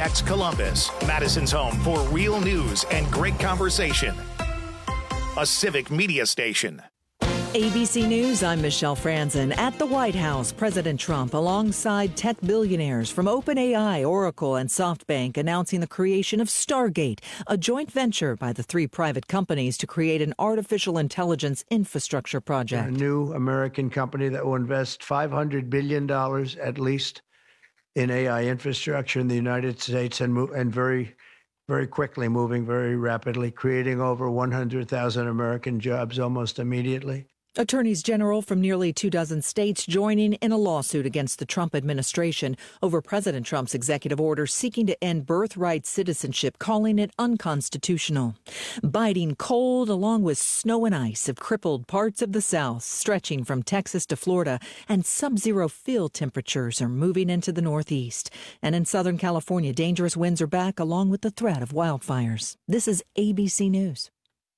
MDX Columbus, Madison's home for real news and great conversation. A civic media station. ABC News, I'm Michelle Franzen. At the White House, President Trump, alongside tech billionaires from OpenAI, Oracle, and SoftBank, announcing the creation of Stargate, a joint venture by the three private companies to create an artificial intelligence infrastructure project. A new American company that will invest $500 billion at least in AI infrastructure in the United States and very quickly, moving very rapidly, creating over 100,000 American jobs almost immediately. Attorneys general from nearly 24 states joining in a lawsuit against the Trump administration over President Trump's executive order seeking to end birthright citizenship, calling it unconstitutional. Biting cold along with snow and ice have crippled parts of the South, stretching from Texas to Florida, and sub-zero field temperatures are moving into the Northeast. And in Southern California, dangerous winds are back along with the threat of wildfires. This is ABC News.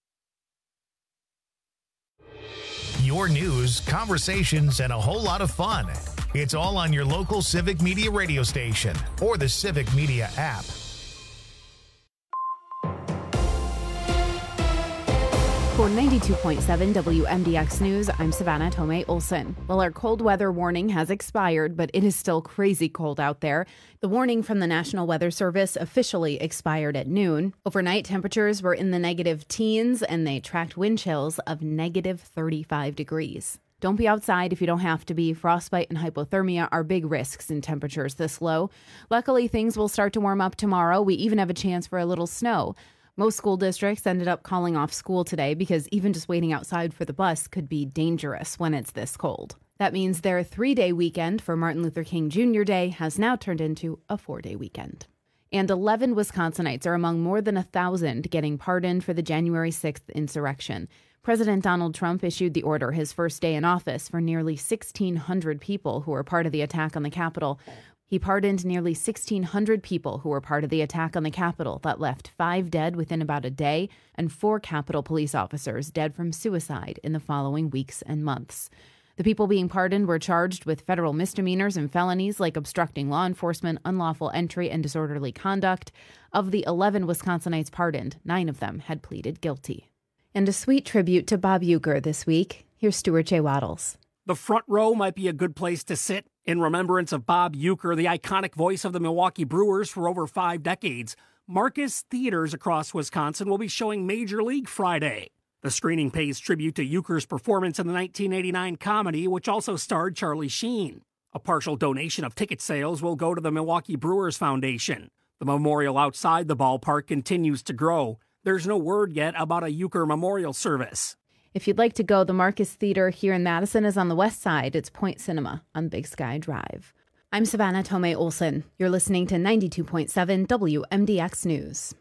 Your news, conversations, and a whole lot of fun. It's all on your local Civic Media radio station or the Civic Media app. For 92.7 WMDX News, I'm Savannah Tomei Olson. Well, our cold weather warning has expired, but it is still crazy cold out there. The warning from the National Weather Service officially expired at noon. Overnight temperatures were in the negative teens, and they tracked wind chills of negative 35 degrees. Don't be outside if you don't have to be. Frostbite and hypothermia are big risks in temperatures this low. Luckily, things will start to warm up tomorrow. We even have a chance for a little snow. Most school districts ended up calling off school today because even just waiting outside for the bus could be dangerous when it's this cold. That means their 3-day weekend for Martin Luther King Jr. Day has now turned into a 4-day weekend. And 11 Wisconsinites are among more than 1,000 getting pardoned for the January 6th insurrection. President Donald Trump issued the order his first day in office for nearly 1,600 people who were part of the attack on the Capitol. He pardoned nearly 1,600 people who were part of the attack on the Capitol that left 5 dead within about a day and 4 Capitol police officers dead from suicide in the following weeks and months. The people being pardoned were charged with federal misdemeanors and felonies like obstructing law enforcement, unlawful entry, and disorderly conduct. Of the 11 Wisconsinites pardoned, 9 of them had pleaded guilty. And a sweet tribute to Bob Uecker this week. Here's Stuart J. Waddles. The front row might be a good place to sit in remembrance of Bob Uecker, the iconic voice of the Milwaukee Brewers for over 5 decades. Marcus Theaters across Wisconsin will be showing Major League Friday. The screening pays tribute to Uecker's performance in the 1989 comedy, which also starred Charlie Sheen. A partial donation of ticket sales will go to the Milwaukee Brewers Foundation. The memorial outside the ballpark continues to grow. There's no word yet about a Uecker memorial service. If you'd like to go, the Marcus Theater here in Madison is on the west side. It's Point Cinema on Big Sky Drive. I'm Savannah Tomei Olson. You're listening to 92.7 WMDX News.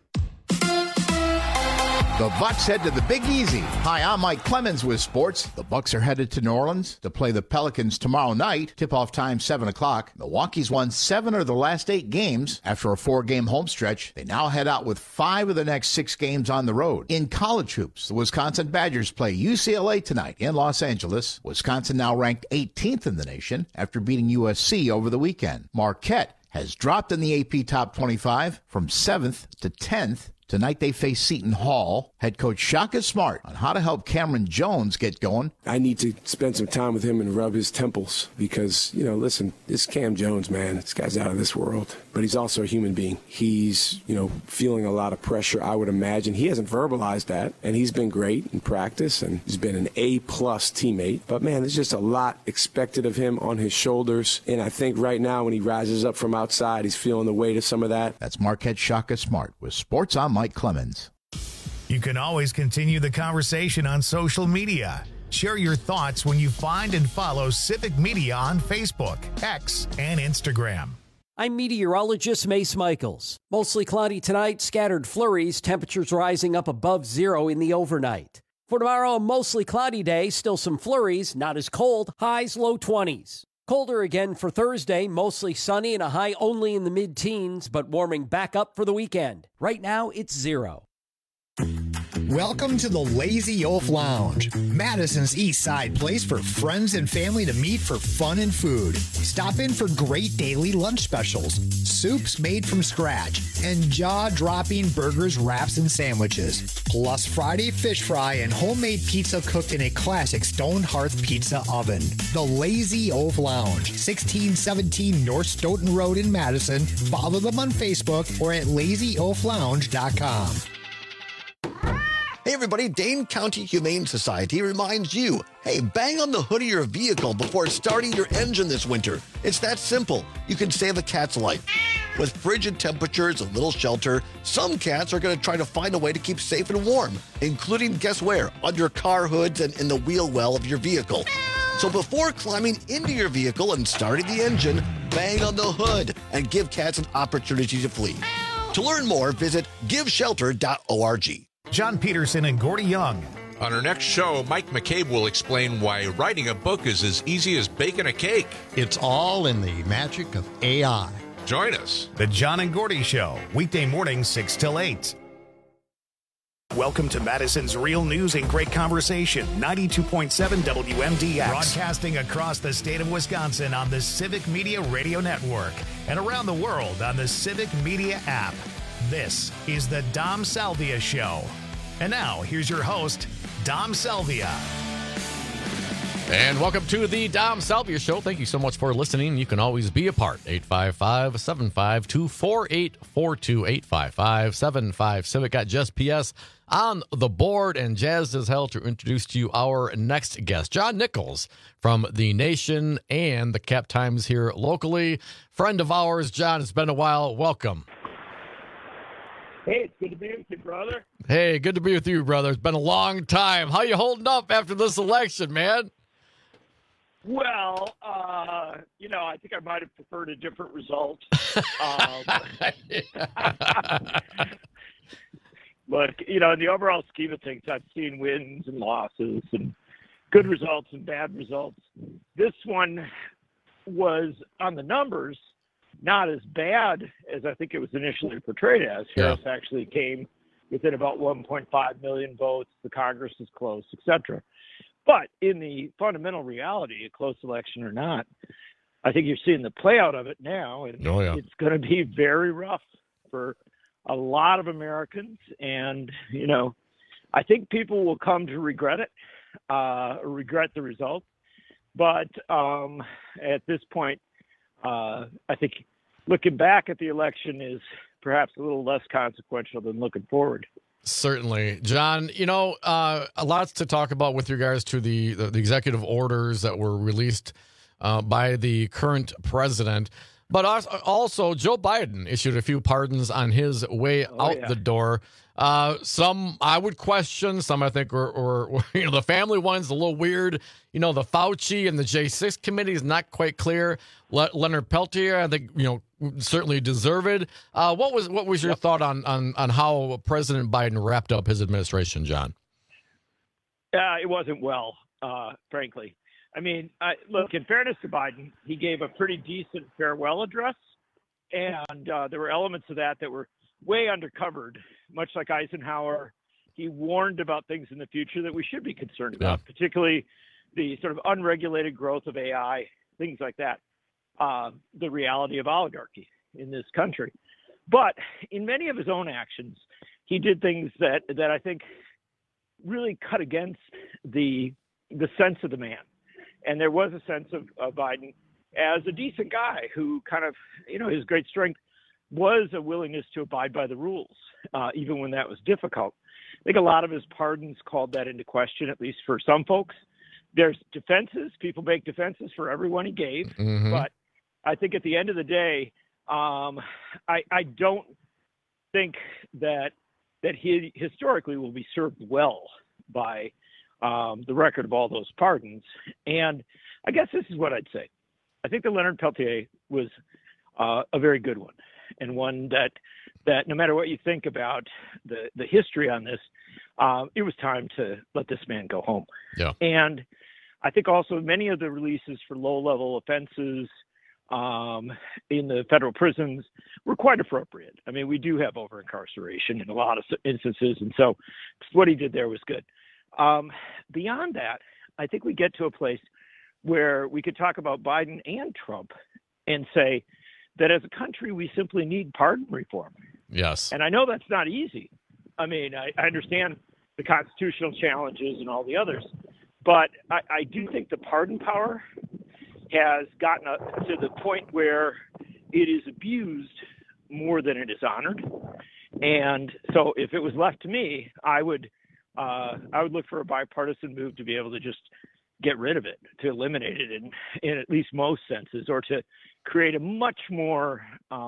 The Bucks head to the Big Easy. Hi, I'm Mike Clemens with sports. The Bucks are headed to New Orleans to play the Pelicans tomorrow night. Tip-off time 7 o'clock. Milwaukee's won 7 of the last 8 games after a 4-game home stretch. They now head out with 5 of the next 6 games on the road. In college hoops, the Wisconsin Badgers play UCLA tonight in Los Angeles. Wisconsin now ranked 18th in the nation after beating USC over the weekend. Marquette has dropped in the AP Top 25 from 7th to 10th. Tonight they face Seton Hall. Head coach Shaka Smart on how to help Cameron Jones get going. I need to spend some time with him and rub his temples because, listen, this Cam Jones, man, this guy's out of this world. But he's also a human being. He's, feeling a lot of pressure, I would imagine. He hasn't verbalized that, and he's been great in practice, and he's been an A-plus teammate. But, man, there's just a lot expected of him on his shoulders. And I think right now when he rises up from outside, he's feeling the weight of some of that. That's Marquette Shaka Smart with Sports on Mike Clemens. You can always continue the conversation on social media. Share your thoughts when you find and follow Civic Media on Facebook, X, and Instagram. I'm meteorologist Mace Michaels. Mostly cloudy tonight, scattered flurries, temperatures rising up above 0 in the overnight. For tomorrow, a mostly cloudy day, still some flurries, not as cold, highs low 20s. Colder again for Thursday, mostly sunny and a high only in the mid-teens, but warming back up for the weekend. Right now, it's 0. Welcome to the Lazy Oaf Lounge, Madison's East Side place for friends and family to meet for fun and food. Stop in for great daily lunch specials, soups made from scratch, and jaw-dropping burgers, wraps, and sandwiches. Plus Friday fish fry and homemade pizza cooked in a classic stone hearth pizza oven. The Lazy Oaf Lounge, 1617 North Stoughton Road in Madison. Follow them on Facebook or at lazyoaflounge.com. Hey everybody, Dane County Humane Society reminds you, hey, bang on the hood of your vehicle before starting your engine this winter. It's that simple. You can save a cat's life. With frigid temperatures and little shelter, some cats are going to try to find a way to keep safe and warm, including, guess where? Under car hoods and in the wheel well of your vehicle. So before climbing into your vehicle and starting the engine, bang on the hood and give cats an opportunity to flee. To learn more, visit giveshelter.org. John Peterson and Gordy Young. On our next show, Mike McCabe will explain why writing a book is as easy as baking a cake. It's all in the magic of AI. Join us. The John and Gordy Show, weekday mornings 6 till 8. Welcome to Madison's Real News and Great Conversation, 92.7 WMDX. Broadcasting across the state of Wisconsin on the Civic Media Radio Network and around the world on the Civic Media app. This is the Dom Salvia Show. And now, here's your host, Dom Salvia. And welcome to the Dom Salvia Show. Thank you so much for listening. You can always be a part. 855-752-4842. 855-75-CIVIC. Got Jess P.S. on the board, and jazzed as hell to introduce to you our next guest, John Nichols from The Nation and the Cap Times here locally. Friend of ours, John, it's been a while. Welcome. Hey, it's good to be with you, brother. Hey, good to be with you, brother. It's been a long time. How you holding up after this election, man? Well, I think I might have preferred a different result. But, in the overall scheme of things, I've seen wins and losses and good results and bad results. This one was, on the numbers, not as bad as I think it was initially portrayed as. Harris actually came within about 1.5 million votes. The Congress is close, etc. But in the fundamental reality, a close election or not, I think you're seeing the play out of it now. And it's going to be very rough for a lot of Americans. And, I think people will come to regret it, regret the result. But at this point, I think looking back at the election is perhaps a little less consequential than looking forward. Certainly. John, a lot to talk about with regards to the executive orders that were released by the current president. But also, Joe Biden issued a few pardons on his way out the door. Some I would question. Some I think or the family one's a little weird. The Fauci and the J6 committee is not quite clear. Leonard Peltier, I think certainly deserved. What was your thought on how President Biden wrapped up his administration, John? It wasn't well, frankly. I mean, look, in fairness to Biden, he gave a pretty decent farewell address, and there were elements of that were way undercovered. Much like Eisenhower, he warned about things in the future that we should be concerned about, particularly the sort of unregulated growth of AI, things like that, the reality of oligarchy in this country. But in many of his own actions, he did things that I think really cut against the sense of the man. And there was a sense of Biden as a decent guy who kind of, his great strength was a willingness to abide by the rules, even when that was difficult. I think a lot of his pardons called that into question, at least for some folks. There's defenses. People make defenses for everyone he gave. Mm-hmm. But I think at the end of the day, I don't think that he historically will be served well by the record of all those pardons. And I guess this is what I'd say. I think the Leonard Peltier was a very good one, and one that no matter what you think about the history on this, it was time to let this man go home. Yeah. And I think also many of the releases for low-level offenses in the federal prisons were quite appropriate. I mean, we do have over-incarceration in a lot of instances, and so what he did there was good. Beyond that, I think we get to a place where we could talk about Biden and Trump and say that as a country, we simply need pardon reform. Yes. And I know that's not easy. I mean, I understand the constitutional challenges and all the others, but I do think the pardon power has gotten to the point where it is abused more than it is honored. And so if it was left to me, I would look for a bipartisan move to be able to just get rid of it, to eliminate it in at least most senses, or to create a much more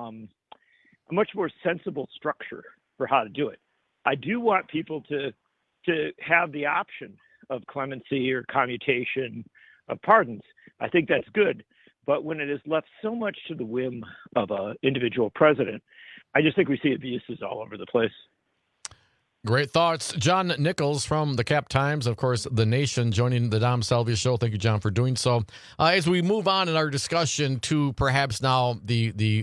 sensible structure for how to do it. I do want people to have the option of clemency or commutation of pardons. I think that's good. But when it is left so much to the whim of an individual president, I just think we see abuses all over the place. Great thoughts. John Nichols from the Cap Times, of course, The Nation, joining the Dom Salvia Show. Thank you, John, for doing so. As we move on in our discussion to perhaps now the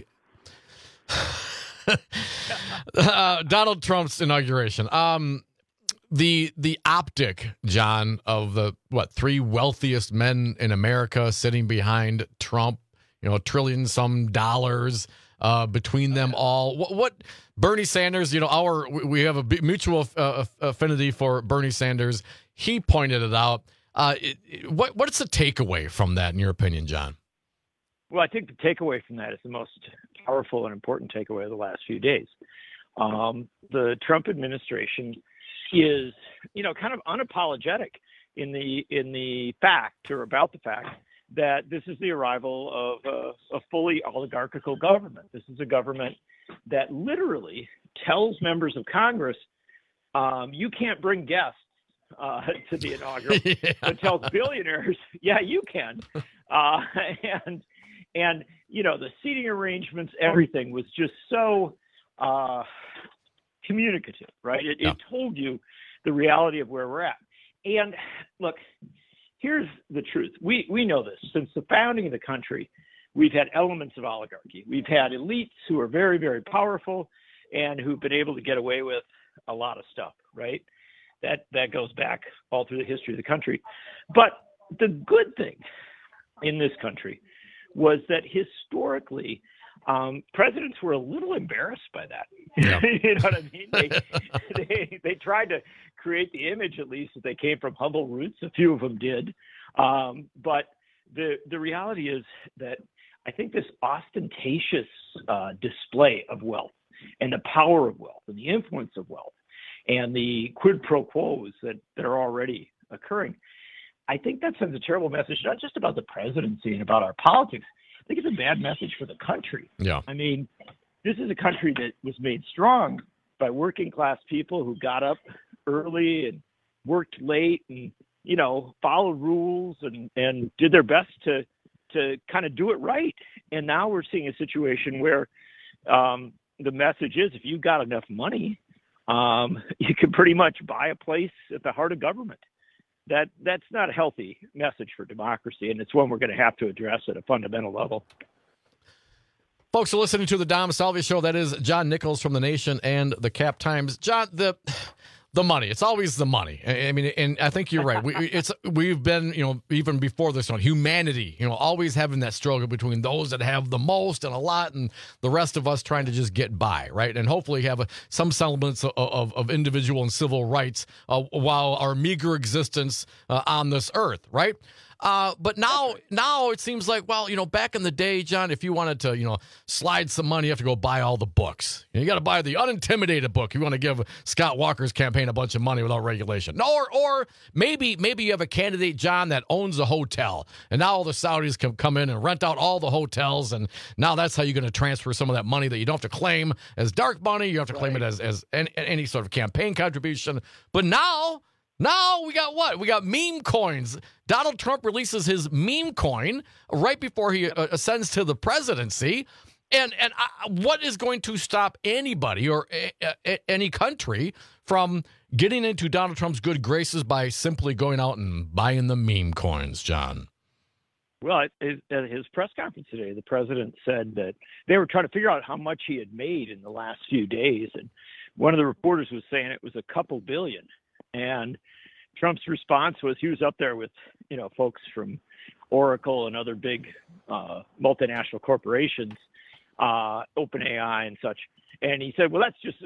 Donald Trump's inauguration. The optic, John, of the three wealthiest men in America sitting behind Trump, trillion some dollars between them all. What Bernie Sanders, we have a mutual affinity for Bernie Sanders. He pointed it out. What's the takeaway from that, in your opinion, John? Well, I think the takeaway from that is the most powerful and important takeaway of the last few days. The Trump administration is, kind of unapologetic in the fact, or about the fact, that this is the arrival of a fully oligarchical government. This is a government that literally tells members of Congress, you can't bring guests to the inaugural. Yeah. It tells billionaires, yeah, you can. And the seating arrangements, everything was just so communicative, right? It told you the reality of where we're at. And look, here's the truth. We know this. Since the founding of the country, we've had elements of oligarchy. We've had elites who are very, very powerful and who've been able to get away with a lot of stuff, right? That goes back all through the history of the country. But the good thing in this country was that historically, presidents were a little embarrassed by that. Yeah. You know what I mean? They tried to create the image, at least, that they came from humble roots. A few of them did. But the reality is that I think this ostentatious display of wealth and the power of wealth and the influence of wealth and the quid pro quos that are already occurring, I think that sends a terrible message, not just about the presidency and about our politics. I think it's a bad message for the country. Yeah. I mean, this is a country that was made strong by working class people who got up early and worked late and, followed rules and did their best to kind of do it right. And now we're seeing a situation where the message is, if you've got enough money, you can pretty much buy a place at the heart of government. That's not a healthy message for democracy, and it's one we're going to have to address at a fundamental level. Folks are listening to the Dom Salvia Show. That is John Nichols from The Nation and the Cap Times. John, the money. It's always the money. I mean, and I think you're right. We've been, even before this one, humanity, always having that struggle between those that have the most and a lot and the rest of us trying to just get by, right? And hopefully have some semblance of individual and civil rights while our meager existence on this earth, right? But now it seems like, back in the day, John, if you wanted to, slide some money, you have to go buy all the books. You got to buy the Unintimidated book. You want to give Scott Walker's campaign a bunch of money without regulation. No, or maybe you have a candidate, John, that owns a hotel, and now all the Saudis can come in and rent out all the hotels, and now that's how you're going to transfer some of that money that you don't have to claim as dark money. You have to claim it as any sort of campaign contribution. But now we got what? We got meme coins. Donald Trump releases his meme coin right before he ascends to the presidency. And what is going to stop anybody or any country from getting into Donald Trump's good graces by simply going out and buying the meme coins, John? Well, at his press conference today, the president said that they were trying to figure out how much he had made in the last few days. And one of the reporters was saying it was a couple billion. And Trump's response was he was up there with, folks from Oracle and other big multinational corporations, OpenAI and such. And he said, well, that's just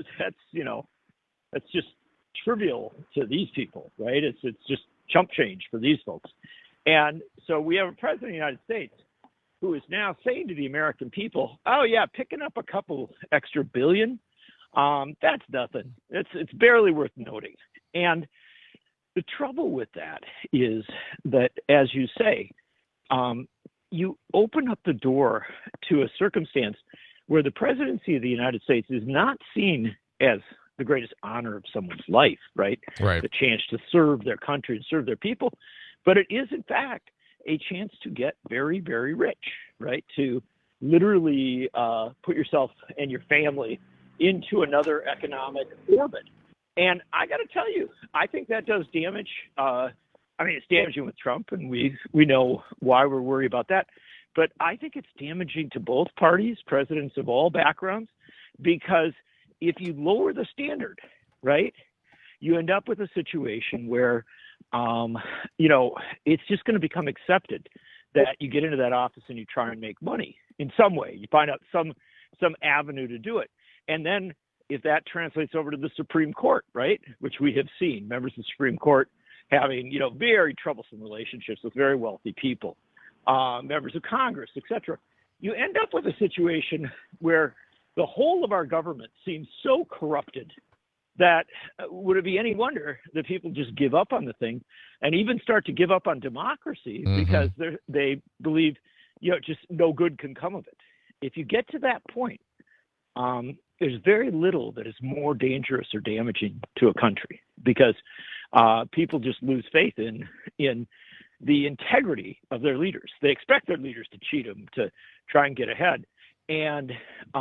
trivial to these people, right? It's just chump change for these folks. And so we have a president of the United States who is now saying to the American people, oh, yeah, picking up a couple extra billion, that's nothing. It's barely worth noting. And the trouble with that is that, as you say, you open up the door to a circumstance where the presidency of the United States is not seen as the greatest honor of someone's life, right? Right. The chance to serve their country and serve their people. But it is, in fact, a chance to get very, very rich, right? To literally put yourself and your family into another economic orbit. And I got to tell you, I think that does damage. It's damaging with Trump, and we know why we're worried about that. But I think it's damaging to both parties, presidents of all backgrounds, because if you lower the standard, right, you end up with a situation where it's just going to become accepted that you get into that office and you try and make money in some way. You find out some avenue to do it. And then if that translates over to the Supreme Court, right, which we have seen members of the Supreme Court having, very troublesome relationships with very wealthy people, members of Congress, et cetera, you end up with a situation where the whole of our government seems so corrupted that would it be any wonder that people just give up on the thing and even start to give up on democracy because they believe, just no good can come of it. If you get to that point, there's very little that is more dangerous or damaging to a country because people just lose faith in the integrity of their leaders. They expect their leaders to cheat them, to try and get ahead. And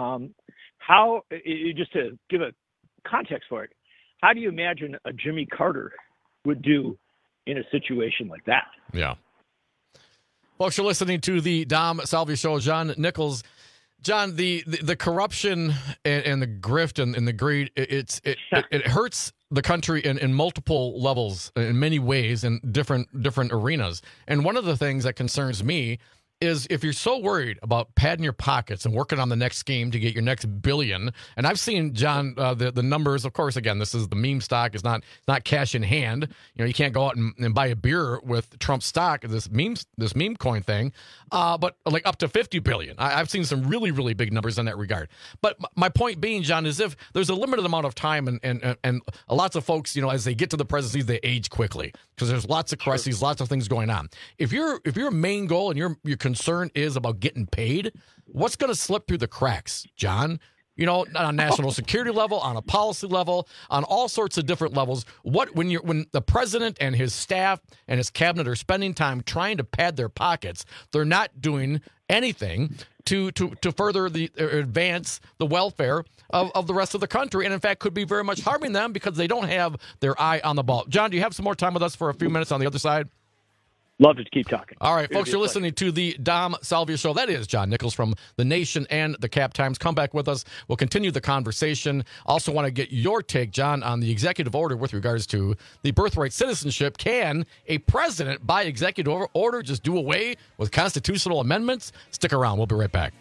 just to give a context for it, how do you imagine a Jimmy Carter would do in a situation like that? Yeah. Folks, you're listening to the Dom Salvio Show. John Nichols. John, the corruption and the grift and the greed, it hurts the country in multiple levels, in many ways, in different arenas. And one of the things that concerns me is if you're so worried about padding your pockets and working on the next scheme to get your next billion, and I've seen, John, the numbers, of course, again, this is the meme stock, it's not cash in hand. You can't go out and buy a beer with Trump stock, this meme coin thing, but like up to 50 billion. I've seen some really, really big numbers in that regard. But my point being, John, is if there's a limited amount of time and lots of folks, as they get to the presidency, they age quickly because there's lots of crises, lots of things going on. If your main goal and your concern is about getting paid, what's going to slip through the cracks, John? On a national security level, on a policy level, on all sorts of different levels. When the president and his staff and his cabinet are spending time trying to pad their pockets, they're not doing anything to further advance the welfare of the rest of the country, and in fact could be very much harming them because they don't have their eye on the ball. John, do you have some more time with us for a few minutes on the other side? Love to keep talking. All right, folks, you're listening to the Dom Salvio Show. That is John Nichols from The Nation and the Cap Times. Come back with us. We'll continue the conversation. Also want to get your take, John, on the executive order with regards to the birthright citizenship. Can a president, by executive order, just do away with constitutional amendments? Stick around. We'll be right back.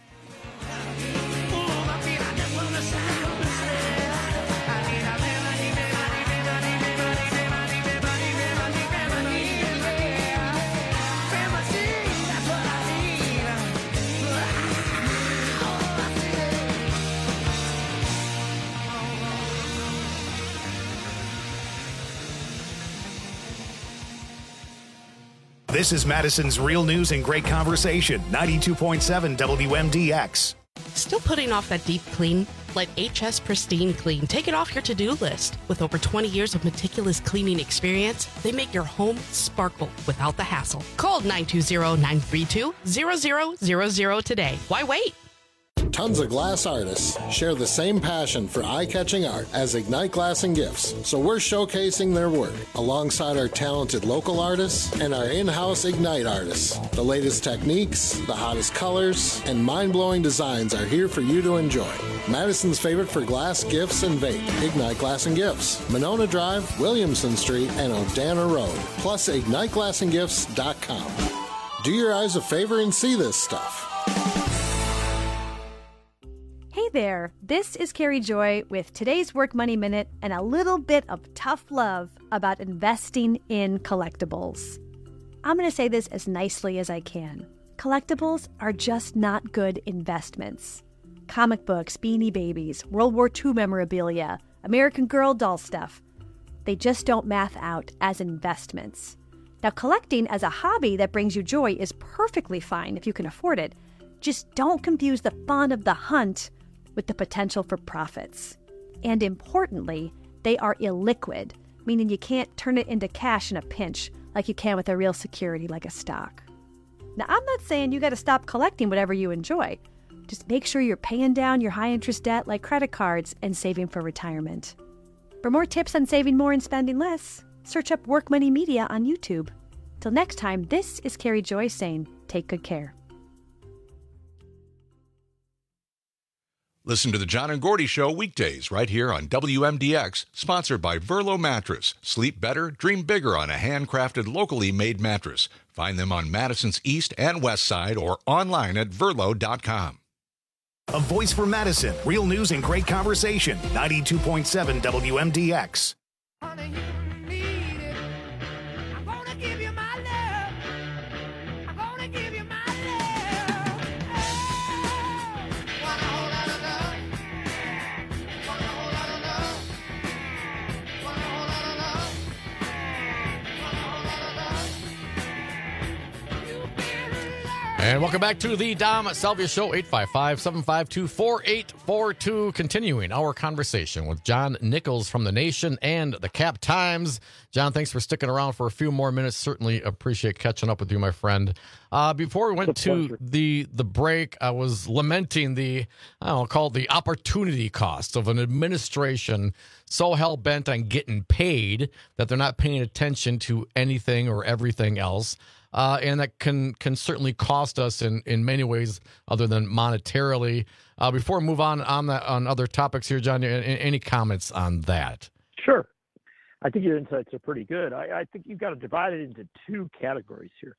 This is Madison's Real News and Great Conversation, 92.7 WMDX. Still putting off that deep clean? Let HS Pristine Clean take it off your to-do list. With over 20 years of meticulous cleaning experience, they make your home sparkle without the hassle. Call 920-932-0000 today. Why wait? Tons of glass artists share the same passion for eye-catching art as Ignite Glass and Gifts, so we're showcasing their work alongside our talented local artists and our in-house Ignite artists. The latest techniques, the hottest colors, and mind-blowing designs are here for you to enjoy. Madison's favorite for glass, gifts, and vape, Ignite Glass and Gifts. Monona Drive, Williamson Street, and O'Dana Road. Plus, IgniteGlassandGifts.com. Do your eyes a favor and see this stuff. Hey there, this is Carrie Joy with today's Work Money Minute and a little bit of tough love about investing in collectibles. I'm going to say this as nicely as I can. Collectibles are just not good investments. Comic books, Beanie Babies, World War II memorabilia, American Girl doll stuff. They just don't math out as investments. Now, collecting as a hobby that brings you joy is perfectly fine if you can afford it. Just don't confuse the fun of the hunt with the potential for profits. And importantly, they are illiquid, meaning you can't turn it into cash in a pinch like you can with a real security like a stock. Now, I'm not saying you got to stop collecting whatever you enjoy. Just make sure you're paying down your high-interest debt like credit cards and saving for retirement. For more tips on saving more and spending less, search up Work Money Media on YouTube. Till next time, this is Carrie Joy saying, take good care. Listen to the John and Gordy Show weekdays right here on WMDX, sponsored by Verlo Mattress. Sleep better, dream bigger on a handcrafted, locally made mattress. Find them on Madison's East and West Side or online at Verlo.com. A voice for Madison. Real news and great conversation. 92.7 WMDX. And welcome back to the Dom Salvia Show, 855-752-4842. Continuing our conversation with John Nichols from The Nation and the Cap Times. John, thanks for sticking around for a few more minutes. Certainly appreciate catching up with you, my friend. Before we went to the break, I was lamenting I'll call it the opportunity cost of an administration so hell-bent on getting paid that they're not paying attention to anything or everything else. And that can certainly cost us in many ways other than monetarily. Before we move on other topics here, John, any comments on that? Sure. I think your insights are pretty good. I think you've got to divide it into two categories here.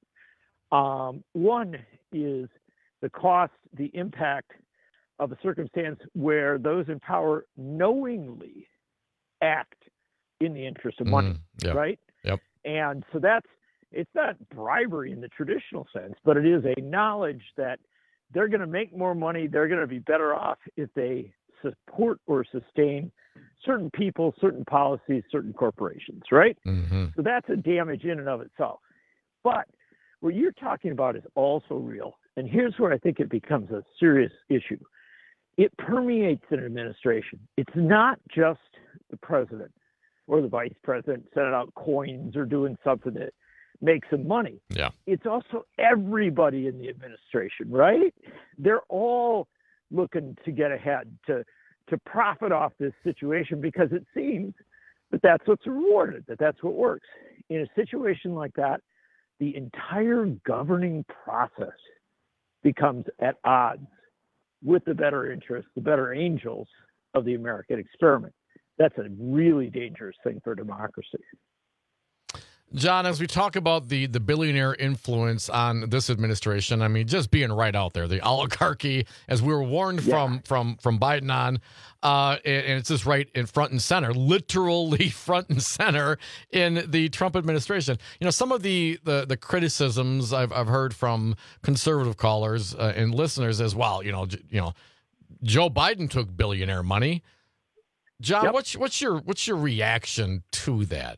One is the cost, the impact of a circumstance where those in power knowingly act in the interest of money, right? Yep. And so it's not bribery in the traditional sense, but it is a knowledge that they're going to make more money. They're going to be better off if they support or sustain certain people, certain policies, certain corporations, right? Mm-hmm. So that's a damage in and of itself. But what you're talking about is also real. And here's where I think it becomes a serious issue. It permeates an administration. It's not just the president or the vice president sending out coins or doing something that make some money. Yeah. It's also everybody in the administration, right? They're all looking to get ahead, to profit off this situation because it seems that that's what's rewarded, that's what works. In a situation like that, the entire governing process becomes at odds with the better interests, the better angels of the American experiment. That's a really dangerous thing for democracy. John, as we talk about the billionaire influence on this administration, I mean, just being right out there, the oligarchy, as we were warned from Biden on, and it's just right in front and center, literally front and center in the Trump administration. You know, some of the criticisms I've heard from conservative callers and listeners as well. You know, Joe Biden took billionaire money. John, what's your reaction to that?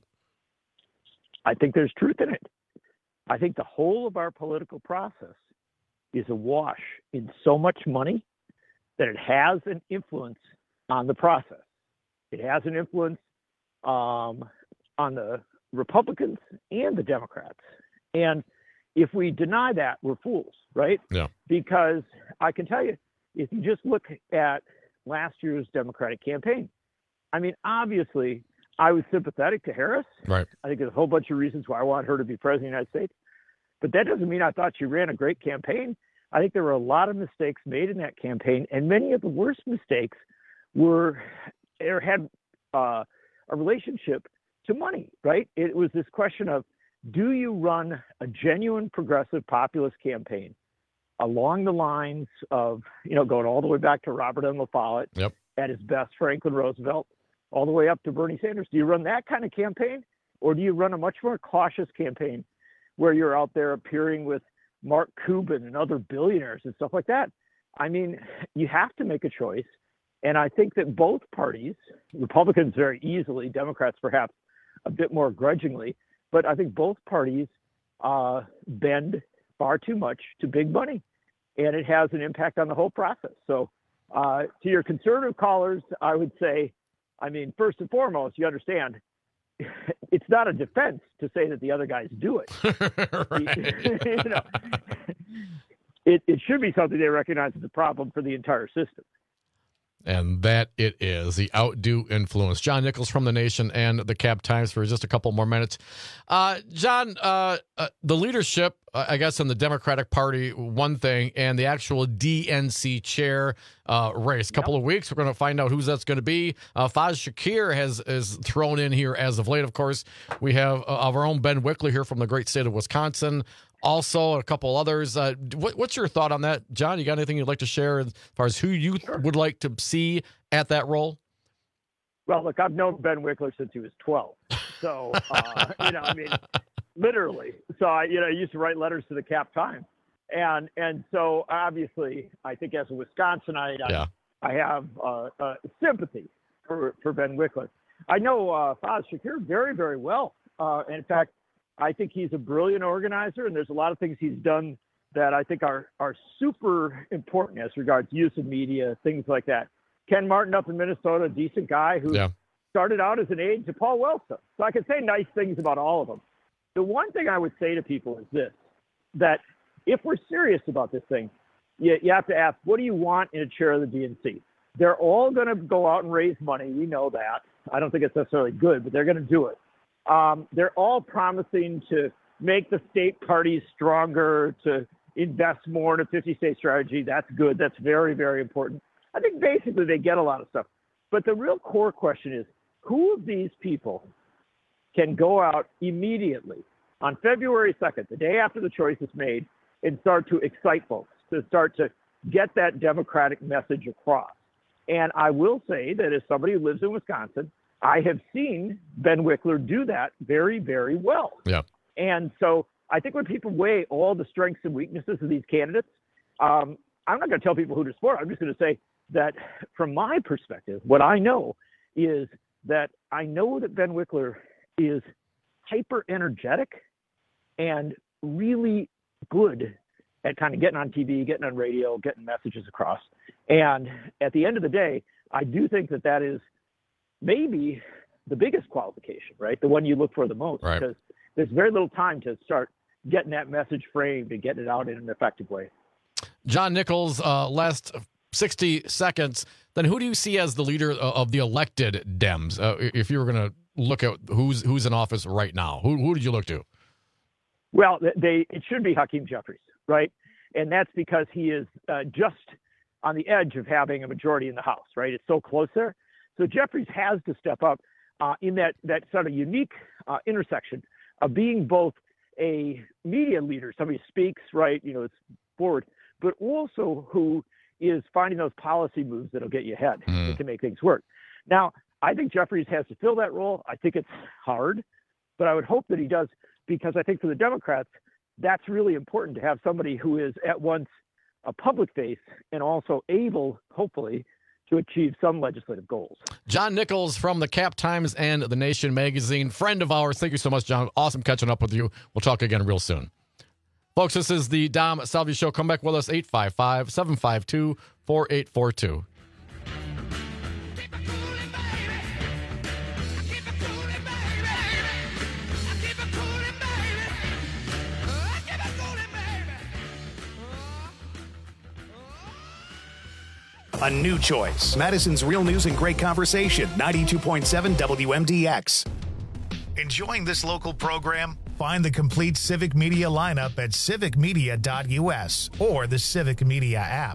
I think there's truth in it. I think the whole of our political process is awash in so much money that it has an influence on the process. It has an influence on the Republicans and the Democrats. And if we deny that, we're fools, right? Yeah. Because I can tell you, if you just look at last year's Democratic campaign. I mean, obviously, I was sympathetic to Harris. Right. I think there's a whole bunch of reasons why I want her to be president of the United States. But that doesn't mean I thought she ran a great campaign. I think there were a lot of mistakes made in that campaign, and many of the worst mistakes had a relationship to money, right? It was this question of, do you run a genuine progressive populist campaign along the lines of, going all the way back to Robert M. La Follette, yep, at his best, Franklin Roosevelt, all the way up to Bernie Sanders? Do you run that kind of campaign, or do you run a much more cautious campaign where you're out there appearing with Mark Cuban and other billionaires and stuff like that? I mean, you have to make a choice. And I think that both parties, Republicans very easily, Democrats perhaps a bit more grudgingly, but I think both parties bend far too much to big money, and it has an impact on the whole process. So to your conservative callers, I would say, I mean, first and foremost, you understand, it's not a defense to say that the other guys do it. It should be something they recognize as a problem for the entire system. And that it is, the outdo influence. John Nichols from The Nation and the Cap Times for just a couple more minutes. John, the leadership, I guess, in the Democratic Party, one thing, and the actual DNC chair race. A couple of weeks, we're going to find out who that's going to be. Faz Shakir is thrown in here as of late. Of course, we have our own Ben Wickler here from the great state of Wisconsin. Also, a couple others. What's your thought on that, John? You got anything you'd like to share as far as who you would like to see at that role? Well, look, I've known Ben Wickler since he was 12. So, I mean, literally. So, I used to write letters to the Cap Times. And so, obviously, I think as a Wisconsinite, I have sympathy for Ben Wickler. I know Faz Shakir very, very well. And in fact, I think he's a brilliant organizer, and there's a lot of things he's done that I think are super important as regards use of media, things like that. Ken Martin up in Minnesota, a decent guy who started out as an aide to Paul Wellstone. So I can say nice things about all of them. The one thing I would say to people is this, that if we're serious about this thing, you have to ask, what do you want in a chair of the DNC? They're all going to go out and raise money. We know that. I don't think it's necessarily good, but they're going to do it. They're all promising to make the state parties stronger, to invest more in a 50-state strategy. That's good. That's very, very important. I think basically they get a lot of stuff. But the real core question is, who of these people can go out immediately on February 2nd, the day after the choice is made, and start to excite folks, to start to get that Democratic message across? And I will say that as somebody who lives in Wisconsin, I have seen Ben Wickler do that very, very well. Yeah. And so I think when people weigh all the strengths and weaknesses of these candidates, I'm not going to tell people who to support. I'm just going to say that from my perspective, what I know is that I know that Ben Wickler is hyper energetic and really good at kind of getting on TV, getting on radio, getting messages across. And at the end of the day, I do think that is maybe the biggest qualification, right? The one you look for the most, right? Because there's very little time to start getting that message framed and getting it out in an effective way. John Nichols, last 60 seconds. Then who do you see as the leader of the elected Dems? If you were going to look at who's in office right now, who did you look to? Well, it should be Hakeem Jeffries, right? And that's because he is just on the edge of having a majority in the House, right? It's so close there. So Jeffries has to step up in that sort of unique intersection of being both a media leader, somebody who speaks, right, it's forward, but also who is finding those policy moves that'll get you ahead and can make things work. Now, I think Jeffries has to fill that role. I think it's hard, but I would hope that he does, because I think for the Democrats, that's really important to have somebody who is at once a public face and also able, hopefully, to achieve some legislative goals. John Nichols from the Cap Times and The Nation magazine, friend of ours. Thank you so much, John. Awesome catching up with you. We'll talk again real soon. Folks, this is the Dom Salvi Show. Come back with us, 855-752-4842. A new choice. Madison's Real News and Great Conversation, 92.7 WMDX. Enjoying this local program? Find the complete Civic Media lineup at civicmedia.us or the Civic Media app.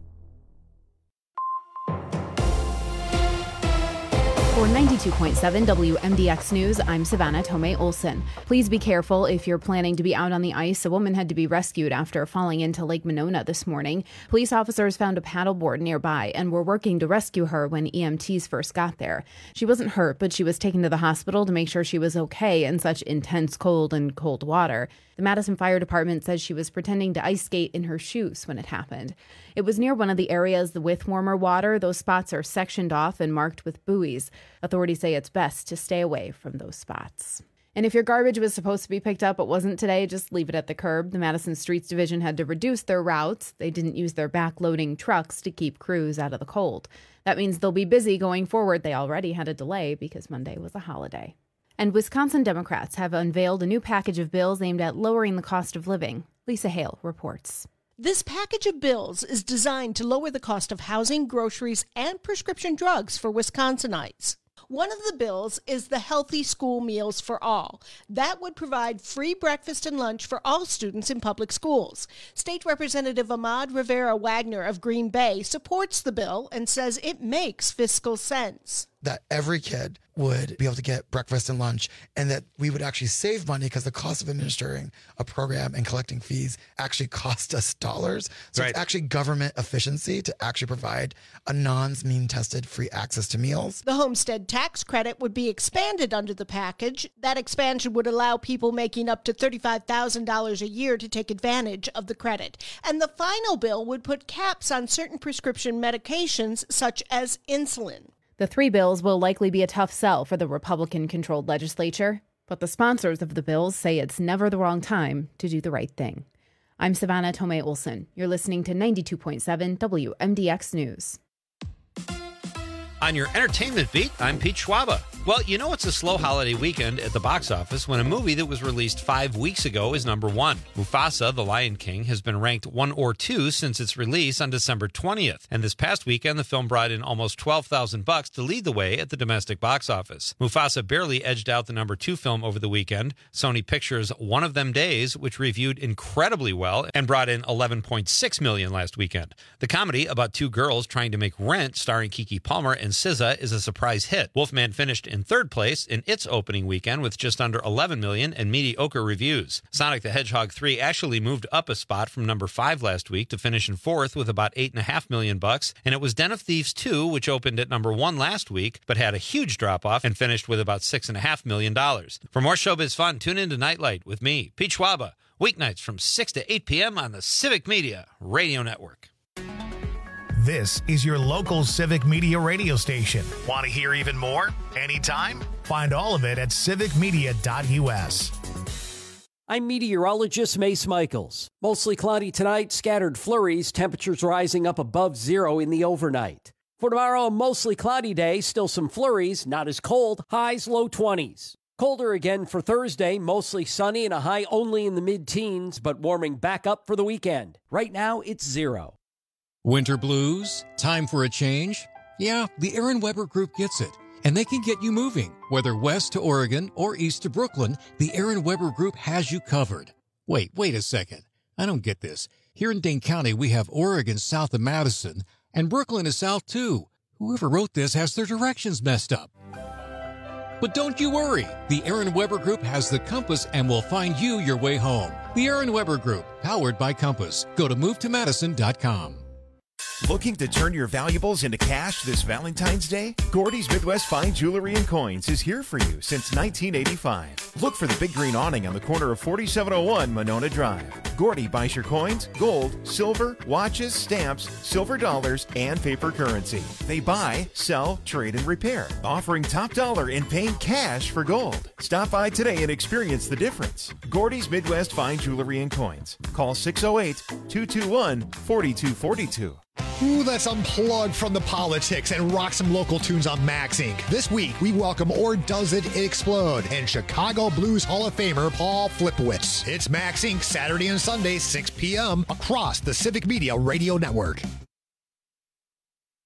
For 92.7 WMDX News, I'm Savannah Tomei Olson. Please be careful if you're planning to be out on the ice. A woman had to be rescued after falling into Lake Monona this morning. Police officers found a paddleboard nearby and were working to rescue her when EMTs first got there. She wasn't hurt, but she was taken to the hospital to make sure she was okay in such intense cold and cold water. The Madison Fire Department says she was pretending to ice skate in her shoes when it happened. It was near one of the areas with warmer water. Those spots are sectioned off and marked with buoys. Authorities say it's best to stay away from those spots. And if your garbage was supposed to be picked up but wasn't today, just leave it at the curb. The Madison Streets Division had to reduce their routes. They didn't use their back-loading trucks to keep crews out of the cold. That means they'll be busy going forward. They already had a delay because Monday was a holiday. And Wisconsin Democrats have unveiled a new package of bills aimed at lowering the cost of living. Lisa Hale reports. This package of bills is designed to lower the cost of housing, groceries, and prescription drugs for Wisconsinites. One of the bills is the Healthy School Meals for All. That would provide free breakfast and lunch for all students in public schools. State Representative Ahmad Rivera Wagner of Green Bay supports the bill and says it makes fiscal sense. That every kid would be able to get breakfast and lunch, and that we would actually save money because the cost of administering a program and collecting fees actually cost us dollars. So It's actually government efficiency to actually provide a non-mean tested free access to meals. The homestead tax credit would be expanded under the package. That expansion would allow people making up to $35,000 a year to take advantage of the credit. And the final bill would put caps on certain prescription medications such as insulin. The three bills will likely be a tough sell for the Republican-controlled legislature, but the sponsors of the bills say it's never the wrong time to do the right thing. I'm Savannah Tomei Olson. You're listening to 92.7 WMDX News. On your entertainment beat, I'm Pete Schwaba. Well, you know it's a slow holiday weekend at the box office when a movie that was released 5 weeks ago is number one. Mufasa, The Lion King, has been ranked 1 or 2 since its release on December 20th. And this past weekend, the film brought in almost $12,000 to lead the way at the domestic box office. Mufasa barely edged out the number 2 film over the weekend, Sony Pictures' One of Them Days, which reviewed incredibly well and brought in $11.6 million last weekend. The comedy about 2 girls trying to make rent, starring Keke Palmer and SZA, is a surprise hit. Wolfman finished in 3rd place in its opening weekend with just under $11 million and mediocre reviews. Sonic the Hedgehog 3 actually moved up a spot from number 5 last week to finish in 4th with about $8.5 million, and it was Den of Thieves 2, which opened at number 1 last week, but had a huge drop-off and finished with about $6.5 million. For more showbiz fun, tune in to Nightlight with me, Pete Schwaba, weeknights from 6 to 8 p.m. on the Civic Media Radio Network. This is your local Civic Media radio station. Want to hear even more? Anytime? Find all of it at civicmedia.us. I'm meteorologist Mace Michaels. Mostly cloudy tonight, scattered flurries, temperatures rising up above 0 in the overnight. For tomorrow, a mostly cloudy day, still some flurries, not as cold, highs low 20s. Colder again for Thursday, mostly sunny and a high only in the mid-teens, but warming back up for the weekend. Right now, it's 0. Winter blues? Time for a change? Yeah, the Aaron Weber Group gets it. And they can get you moving. Whether west to Oregon or east to Brooklyn, the Aaron Weber Group has you covered. Wait a second. I don't get this. Here in Dane County, we have Oregon south of Madison, and Brooklyn is south too. Whoever wrote this has their directions messed up. But don't you worry. The Aaron Weber Group has the compass and will find you your way home. The Aaron Weber Group, powered by Compass. Go to movetomadison.com. Looking to turn your valuables into cash this Valentine's Day? Gordy's Midwest Fine Jewelry and Coins is here for you since 1985. Look for the big green awning on the corner of 4701 Monona Drive. Gordy buys your coins, gold, silver, watches, stamps, silver dollars, and paper currency. They buy, sell, trade, and repair, offering top dollar and paying cash for gold. Stop by today and experience the difference. Gordy's Midwest Fine Jewelry and Coins. Call 608-221-4242. Ooh, let's unplug from the politics and rock some local tunes on Max Inc. This week, we welcome Or Does It Explode and Chicago Blues Hall of Famer Paul Flipowitz. It's Max Inc. Saturday and Sunday, 6 p.m. across the Civic Media Radio Network.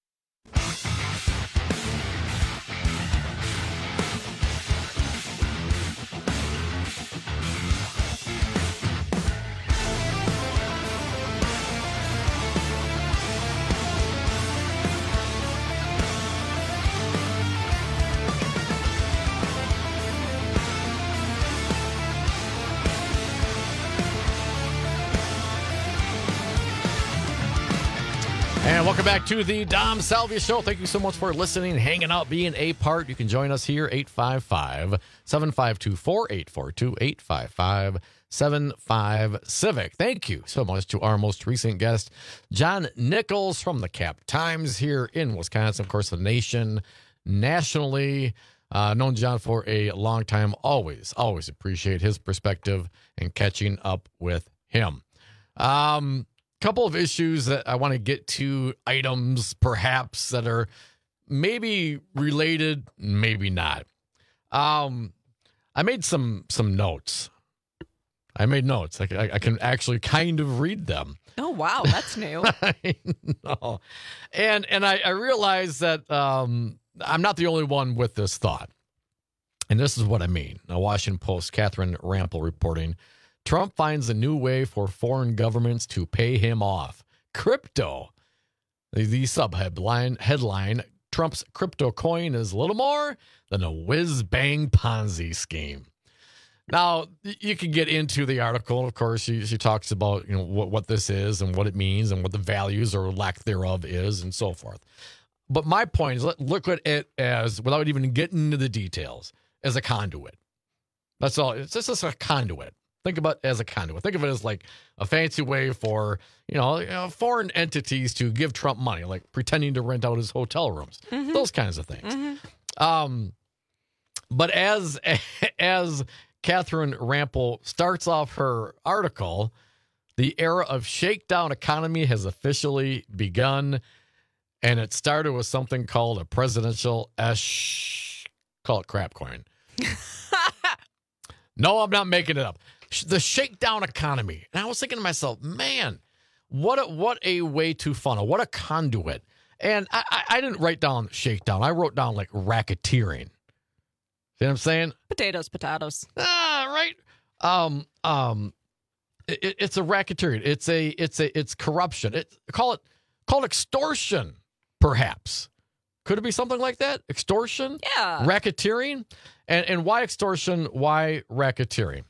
And welcome back to the Dom Salvia Show. Thank you so much for listening, hanging out, being a part. You can join us here, 855-752-4842, 855-75-CIVIC. Thank you so much to our most recent guest, John Nichols from the Cap Times here in Wisconsin. Of course, the nation, nationally, known John for a long time. Always appreciate his perspective and catching up with him. Couple of issues that I want to get to, items perhaps that are maybe related, maybe not. I made some notes. I can actually kind of read them. Oh, wow. That's new. I know. And I realized that I'm not the only one with this thought. And this is what I mean. The Washington Post, Catherine Rampell reporting, Trump finds a new way for foreign governments to pay him off. Crypto. The headline, Trump's crypto coin is little more than a whiz-bang Ponzi scheme. Now, you can get into the article. Of course, she talks about what this is and what it means and what the values or lack thereof is and so forth. But my point is, look at it as, without even getting into the details, as a conduit. That's all. It's just a conduit. Think about it as a conduit. Think of it as like a fancy way for, foreign entities to give Trump money, like pretending to rent out his hotel rooms, those kinds of things. But as Catherine Rampell starts off her article, the era of shakedown economy has officially begun, and it started with something called a presidential call it crap coin. No, I'm not making it up. The shakedown economy. And I was thinking to myself, man, what a way to funnel. What a conduit. And I didn't write down shakedown. I wrote down like racketeering. See what I'm saying? Potatoes. Right. It's a racketeering. It's corruption. Call it extortion, perhaps. Could it be something like that? Extortion? Yeah. Racketeering? And why extortion? Why racketeering?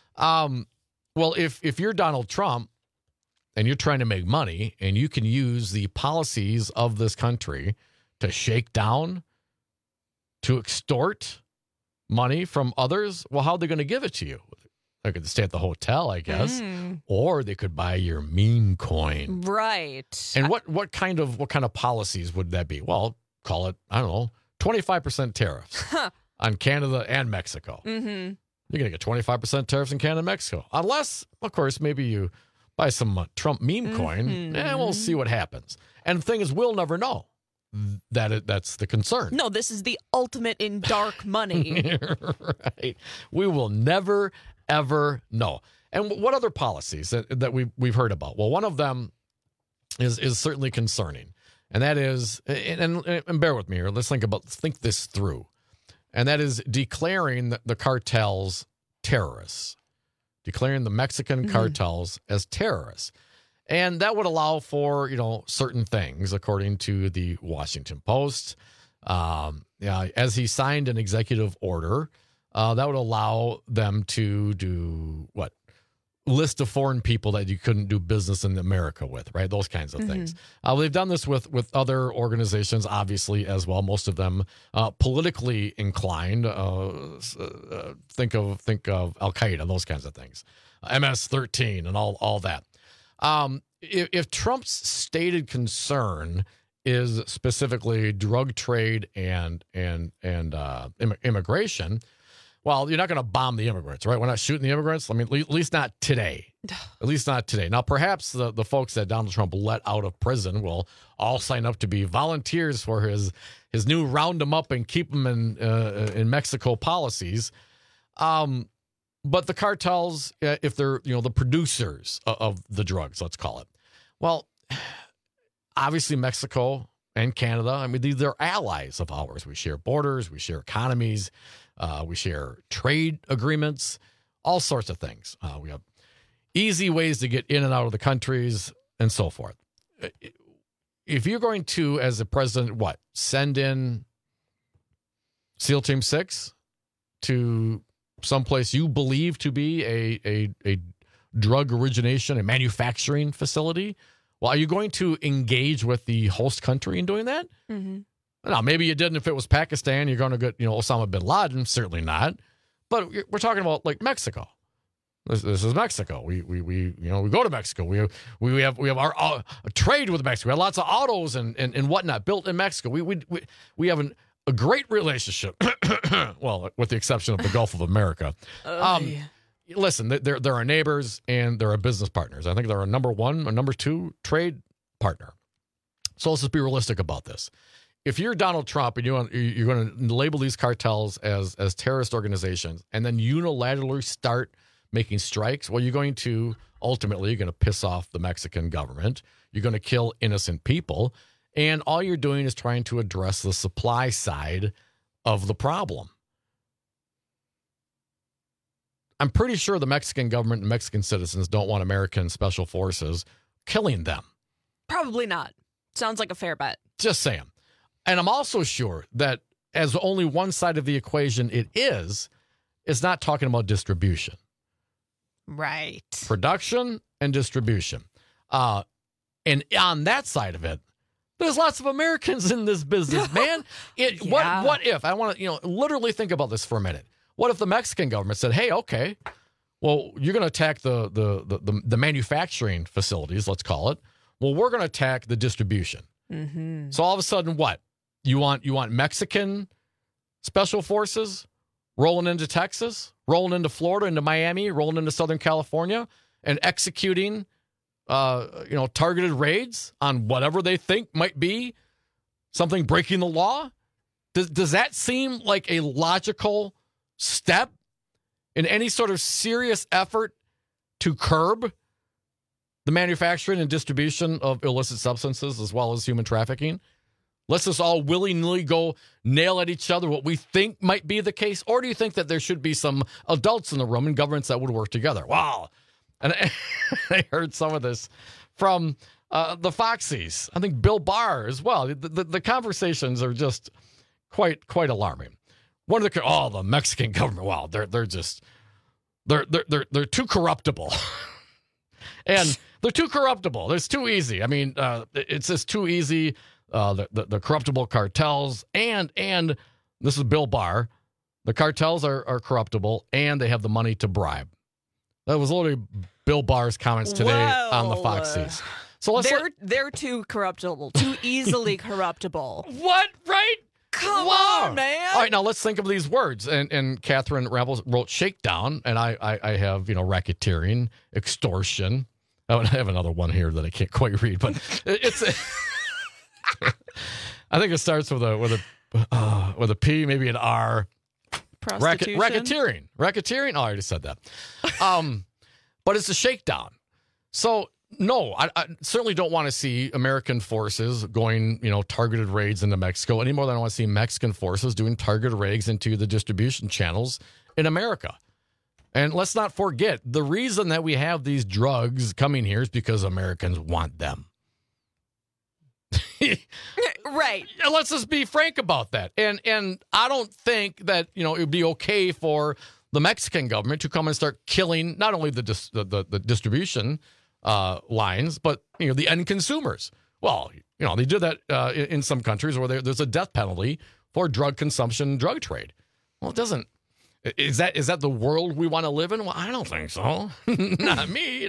Well, if you're Donald Trump and you're trying to make money and you can use the policies of this country to shake down, to extort money from others, well, how are they going to give it to you? They could stay at the hotel, I guess, or they could buy your meme coin. Right. And what kind of policies would that be? Well, call it, I don't know, 25% tariffs on Canada and Mexico. Mm-hmm. You're going to get 25% tariffs in Canada and Mexico. Unless, of course, maybe you buy some Trump meme coin, and we'll see what happens. And the thing is, we'll never know. That's the concern. No, this is the ultimate in dark money. Right. We will never, ever know. And what other policies that we've heard about? Well, one of them is certainly concerning. And that is, and bear with me here, let's think this through. And that is declaring the cartels terrorists, declaring the Mexican cartels as terrorists. And that would allow for, certain things, according to the Washington Post. As he signed an executive order, that would allow them to do what? List of foreign people that you couldn't do business in America with, right? Those kinds of things. They've done this with other organizations, obviously, as well. Most of them politically inclined. Think of Al-Qaeda, those kinds of things. MS-13 and all that. If Trump's stated concern is specifically drug trade and immigration, well, you're not going to bomb the immigrants, right? We're not shooting the immigrants. I mean, at least not today. At least not today. Now, perhaps the folks that Donald Trump let out of prison will all sign up to be volunteers for his new round them up and keep them in Mexico policies. But the cartels, if they're the producers of the drugs, let's call it. Well, obviously Mexico and Canada, I mean, they're allies of ours. We share borders, we share economies. We share trade agreements, all sorts of things. We have easy ways to get in and out of the countries and so forth. If you're going to, as a president, send in SEAL Team 6 to someplace you believe to be a drug origination, a manufacturing facility, Well, are you going to engage with the host country in doing that? Mm-hmm. Now, maybe you didn't if it was Pakistan. You're going to get, Osama bin Laden. Certainly not. But we're talking about like Mexico. This is Mexico. We go to Mexico. We have our trade with Mexico. We have lots of autos and whatnot built in Mexico. We have a great relationship. Well, with the exception of the Gulf of America. Listen, they're our neighbors and they're our business partners. I think they're our number one or number two trade partner. So let's just be realistic about this. If you're Donald Trump and you're going to label these cartels as terrorist organizations and then unilaterally start making strikes, well, you're going to piss off the Mexican government. You're going to kill innocent people. And all you're doing is trying to address the supply side of the problem. I'm pretty sure the Mexican government and Mexican citizens don't want American special forces killing them. Probably not. Sounds like a fair bet. Just saying. And I'm also sure that as only one side of the equation it's not talking about distribution. Right. Production and distribution. And on that side of it, there's lots of Americans in this business, man. What if, I want to, literally think about this for a minute. What if the Mexican government said, hey, okay, well, you're going to attack the manufacturing facilities, let's call it. Well, we're going to attack the distribution. Mm-hmm. So all of a sudden, what? You want Mexican special forces rolling into Texas, rolling into Florida, into Miami, rolling into Southern California, and executing, targeted raids on whatever they think might be something breaking the law? Does that seem like a logical step in any sort of serious effort to curb the manufacturing and distribution of illicit substances as well as human trafficking? Let's just all willy-nilly go nail at each other what we think might be the case? Or do you think that there should be some adults in the room and governments that would work together? Wow. And I heard some of this from the Foxies. I think Bill Barr as well. The conversations are just quite alarming. One of the Mexican government, wow, they're too corruptible. And they're too corruptible. It's too easy. I mean, it's just too easy. The corruptible cartels and this is Bill Barr. The cartels are corruptible and they have the money to bribe. That was literally Bill Barr's comments today on the Foxies. So they're too corruptible, too easily corruptible. What? Right? Come on, man. All right, now let's think of these words. And Catherine Rebel wrote shakedown, and I have racketeering, extortion. I have another one here that I can't quite read, but it's. I think it starts with a P, maybe an R. Prostitution. Racketeering. Oh, I already said that. But it's a shakedown. So no, I certainly don't want to see American forces going, targeted raids into Mexico any more than I want to see Mexican forces doing targeted raids into the distribution channels in America. And let's not forget, the reason that we have these drugs coming here is because Americans want them. Right. Let's just be frank about that. And I don't think that, it would be okay for the Mexican government to come and start killing not only the distribution lines, but, the end consumers. Well, they did that in some countries where there's a death penalty for drug consumption, drug trade. Well, it doesn't. Is that the world we want to live in? Well, I don't think so. Not me,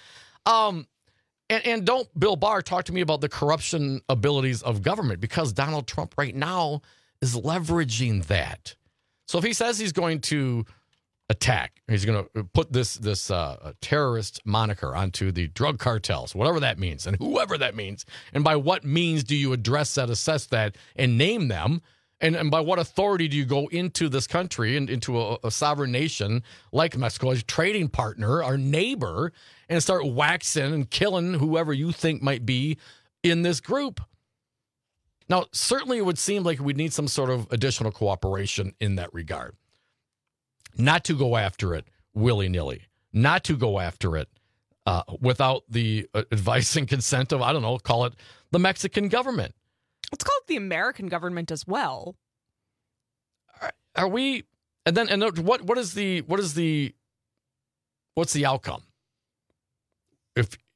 And don't, Bill Barr, talk to me about the corruption abilities of government, because Donald Trump right now is leveraging that. So if he says he's going to attack, he's going to put this terrorist moniker onto the drug cartels, whatever that means, and whoever that means, and by what means do you assess that, and name them, and by what authority do you go into this country and into a sovereign nation like Mexico, as a trading partner, our neighbor, and start waxing and killing whoever you think might be in this group? Now, certainly it would seem like we'd need some sort of additional cooperation in that regard. Not to go after it willy-nilly. Not to go after it without the advice and consent of, I don't know, call it the Mexican government. Let's call it the American government as well. Are we? And what's the outcome? If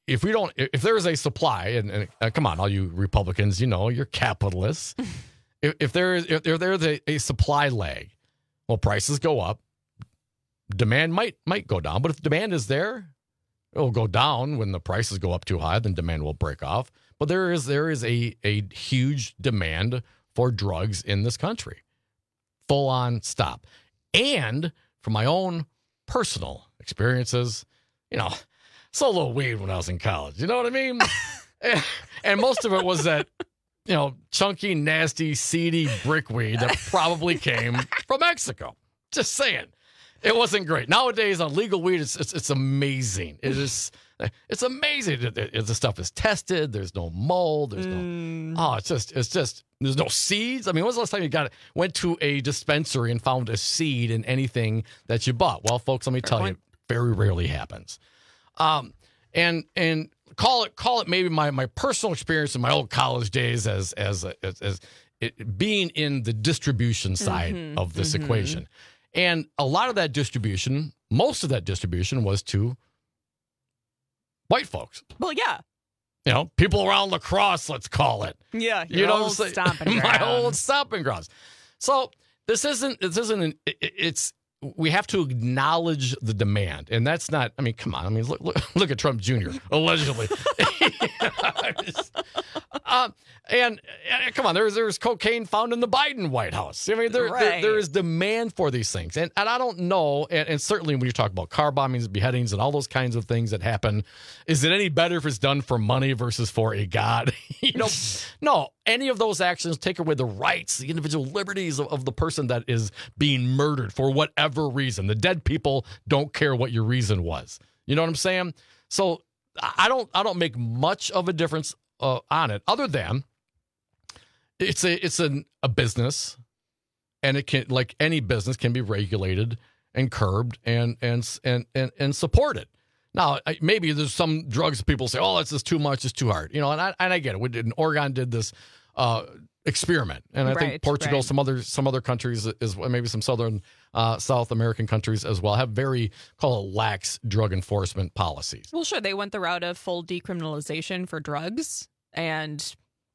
if there is a supply, and come on, all you Republicans, you're capitalists. if there's a supply lag, well, prices go up. Demand might go down, but if demand is there, it'll go down. When the prices go up too high, then demand will break off. But there is a huge demand for drugs in this country. Full on stop. And from my own personal experiences, sold a little weed when I was in college. You know what I mean? And most of it was that, chunky, nasty, seedy brickweed that probably came from Mexico. Just saying. It wasn't great. Nowadays, on legal weed, it's amazing. It's amazing. The stuff is tested. There's no mold. There's it's just there's no seeds. I mean, when was the last time you went to a dispensary and found a seed in anything that you bought? Well, folks, let me tell you, it very rarely happens. And call it maybe my personal experience in my old college days as it being in the distribution side of this equation. And a lot of that distribution, most of that distribution was to white folks. Well, yeah. People around La Crosse, let's call it. Yeah, your old stomping grounds. My old stomping grounds. So we have to acknowledge the demand. And that's not, I mean, come on. I mean, look at Trump Jr., allegedly. And come on, there's cocaine found in the Biden White House. I mean, there is demand for these things. And I don't know, and certainly when you talk about car bombings, beheadings, and all those kinds of things that happen, is it any better if it's done for money versus for a god? No, any of those actions take away the rights, the individual liberties of the person that is being murdered for whatever reason. The dead people don't care what your reason was. You know what I'm saying? So I don't make much of a difference on it, other than it's a business, and it can, like any business, can be regulated and curbed and supported. Now, maybe there's some drugs people say, oh, that's just too much, it's too hard, and I get it. And Oregon did this experiment, and I think Portugal, some other countries, is maybe some South American countries as well, have very lax drug enforcement policies. Well, sure, they went the route of full decriminalization for drugs, and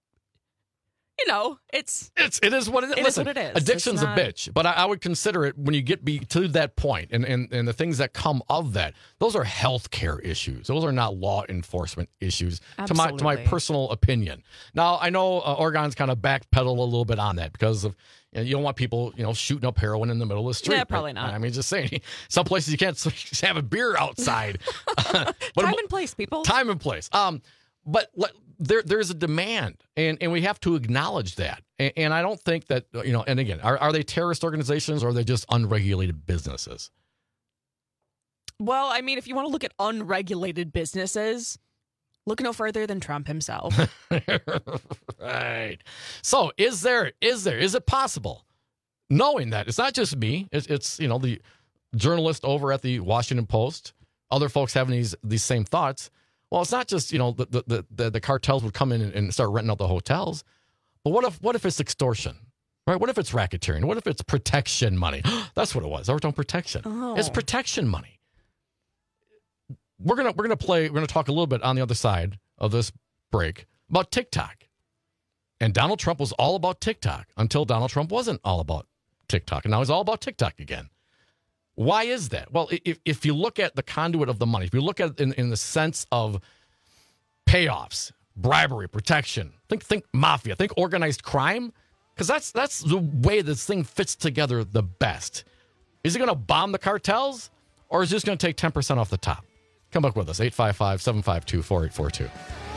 it is what it is. Listen, what it is. Addiction's a bitch, but I would consider it when you get to that point, and the things that come of that. Those are healthcare issues. Those are not law enforcement issues. Absolutely. To my personal opinion. Now, I know Oregon's kind of backpedal a little bit on that because of. You don't want people, shooting up heroin in the middle of the street. Yeah, probably not. I mean, just saying. Some places you can't have a beer outside. Time and place, people. Time and place. But there's a demand, and we have to acknowledge that. And I don't think that, and again, are they terrorist organizations, or are they just unregulated businesses? Well, I mean, if you want to look at unregulated businesses, look no further than Trump himself. Right. So is it possible, knowing that it's not just me, it's the journalist over at the Washington Post, other folks having these same thoughts. Well, it's not just, the cartels would come in and start renting out the hotels. But what if it's extortion? Right? What if it's racketeering? What if it's protection money? That's what it was. Overtone protection. Oh. It's protection money. We're gonna talk a little bit on the other side of this break about TikTok. And Donald Trump was all about TikTok until Donald Trump wasn't all about TikTok. And now he's all about TikTok again. Why is that? Well, if you look at the conduit of the money, if you look at it in the sense of payoffs, bribery, protection, think mafia, think organized crime, because that's the way this thing fits together the best. Is he going to bomb the cartels, or is he just going to take 10% off the top? Come back with us, 855-752-4842.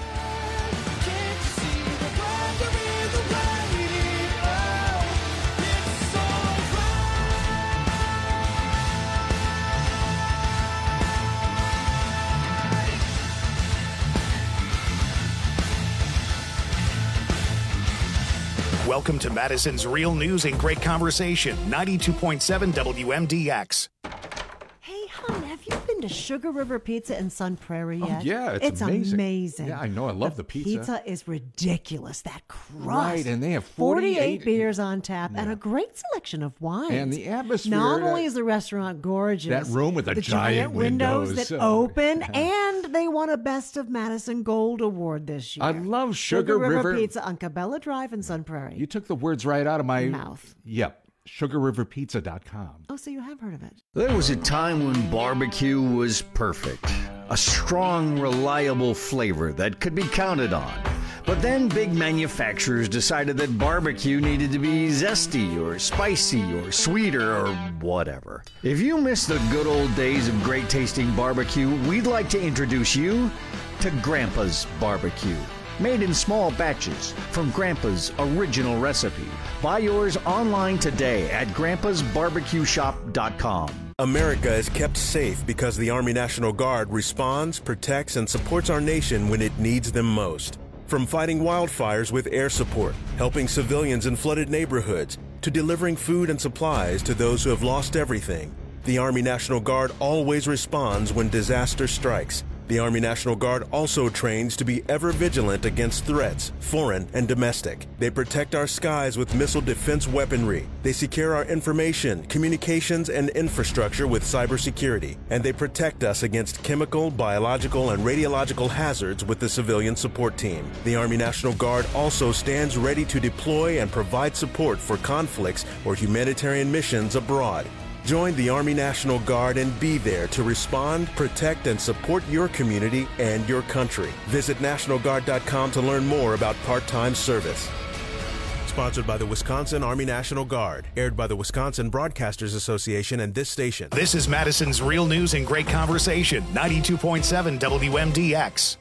Welcome to Madison's Real News and Great Conversation, 92.7 WMDX. Hey, hon, have you been been to Sugar River Pizza in Sun Prairie yet? Oh, yeah, it's amazing. Yeah, I know. I love the pizza. Pizza is ridiculous. That crust. Right, and they have 48 beers on tap and a great selection of wines. And the atmosphere. Not only is the restaurant gorgeous, that room with the giant windows that open, and they won a Best of Madison Gold Award this year. I love Sugar River Pizza on Cabela Drive in Sun Prairie. You took the words right out of my mouth. Yep. SugarRiverPizza.com. Oh, so you have heard of it. There was a time when barbecue was perfect. A strong, reliable flavor that could be counted on. But then big manufacturers decided that barbecue needed to be zesty or spicy or sweeter or whatever. If you miss the good old days of great tasting barbecue, we'd like to introduce you to Grandpa's Barbecue. Made in small batches from Grandpa's original recipe. Buy yours online today at grandpasbarbecueshop.com. America is kept safe because the Army National Guard responds, protects, and supports our nation when it needs them most. From fighting wildfires with air support, helping civilians in flooded neighborhoods, to delivering food and supplies to those who have lost everything, the Army National Guard always responds when disaster strikes. The Army National Guard also trains to be ever vigilant against threats, foreign and domestic. They protect our skies with missile defense weaponry. They secure our information, communications, and infrastructure with cybersecurity. And they protect us against chemical, biological, and radiological hazards with the civilian support team. The Army National Guard also stands ready to deploy and provide support for conflicts or humanitarian missions abroad. Join the Army National Guard and be there to respond, protect, and support your community and your country. Visit NationalGuard.com to learn more about part-time service. Sponsored by the Wisconsin Army National Guard. Aired by the Wisconsin Broadcasters Association and this station. This is Madison's Real News and Great Conversation, 92.7 WMDX.